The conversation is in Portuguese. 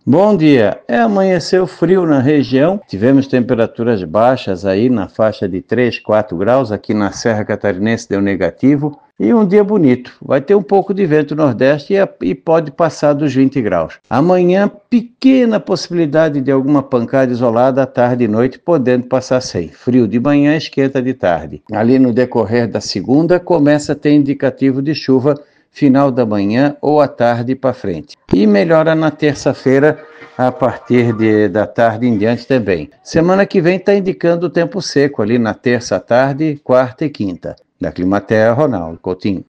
Bom dia. Amanheceu frio na região. Tivemos temperaturas baixas aí na faixa de 3, 4 graus. Aqui na Serra Catarinense deu negativo. E um dia bonito. Vai ter um pouco de vento nordeste e pode passar dos 20 graus. Amanhã, pequena possibilidade de alguma pancada isolada à tarde e noite, podendo passar sem. Frio de manhã, esquenta de tarde. Ali no decorrer da segunda, começa a ter indicativo de chuva final da manhã ou à tarde para frente. E melhora na terça-feira, a partir da tarde em diante também. Semana que vem está indicando o tempo seco ali na terça à tarde, quarta e quinta. Da Climatea, Ronaldo Coutinho.